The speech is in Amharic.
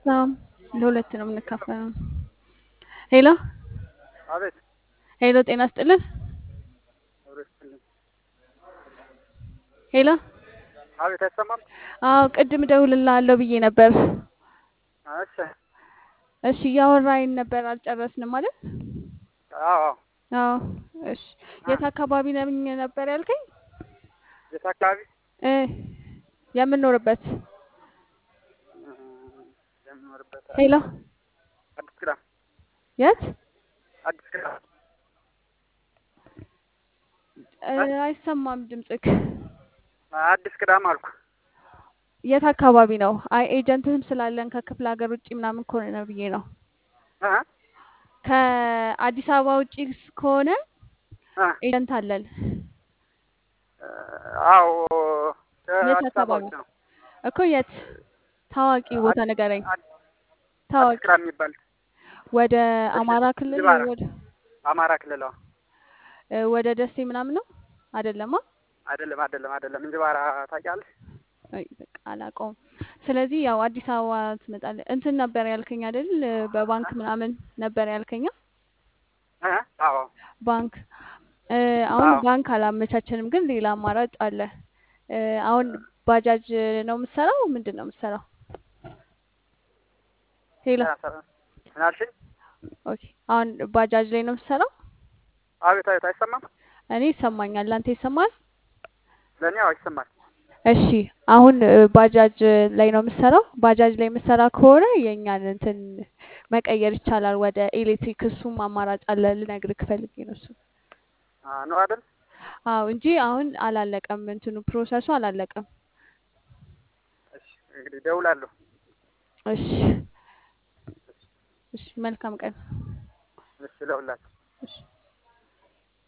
ሰላም ለሁለት ነው የምንካፈለው። ሄሎ አቤት ሄሎ፣ ጤና ስጥልን። አብረስልኝ። ሄሎ፣ አቤት አይሰማም? አዎ ቅድም እደውልልሃለሁ ብዬ ነበር። እሺ። እሺ እያወራኝ ነበር፣ አልጨረስንም ማለት። አዎ አዎ እሺ። የት አካባቢ ነኝ ነበር ያልከኝ? የት አካባቢ? እ የምንኖርበት። የምኖርበት ሄሎ፣ አዲስ ቅዳም። የት? አዲስ ቅዳም አይሰማም ድምፅክ። አዲስ ቅዳም አልኩ። የት አካባቢ ነው? አይ ኤጀንትህም ስላለን ከክፍለ ሀገር ውጭ ምናምን ከሆነ ነው ብዬ ነው። እ ከአዲስ አበባ ውጭ ከሆነ እ ኤጀንት አለን። አዎ የት አዲስ አበባ አካባቢ ውስጥ ነው። እኮ? የት? ታዋቂ ቦታ ንገረኝ። አዲስ ታዋቂ ቅዳም የሚባል ወደ እሺ። አማራ ክልል እንጅባራ ወደ አማራ ክልል። አዎ ወደ ደሴ ምናምን ነው አይደለማ? አይደለም። እንጅባራ ታውቂያለሽ? አይ በቃ አላውቀውም። ስለዚህ ያው አዲስ አበባ ትመጣለህ። እንትን ነበር ያልከኝ አይደል? በባንክ ምናምን ነበር ያልከኝ። እ አዎ ባንክ አሁን አዎ ባንክ አላመቻቸንም፣ ግን ሌላ አማራጭ አለ። አሁን ባጃጅ ነው የምትሰራው? ምንድን ነው የምትሰራው? ሄሎ፣ ምን አልሽኝ? ኦኬ። አሁን ባጃጅ ላይ ነው የምትሰራው? አቤት አይሰማም? እኔ ይሰማኛል። አንተ ይሰማል? ለእኔ አዎ ይሰማል። እሺ አሁን ባጃጅ ላይ ነው የምትሰራው? ባጃጅ ላይ የምትሰራ ከሆነ የእኛን እንትን መቀየር ይቻላል ወደ ኤሌክትሪክ። እሱም አማራጭ አለ፣ ልነግርህ ፈልጌ ነው እሱ። ነው አይደል? አዎ እንጂ አሁን አላለቀም፣ እንትኑ ፕሮሰሱ አላለቀም። እሺ እንግዲህ እደውላለሁ። እሺ እሺ፣ መልካም ቀን። እሺ እደውላለሁ።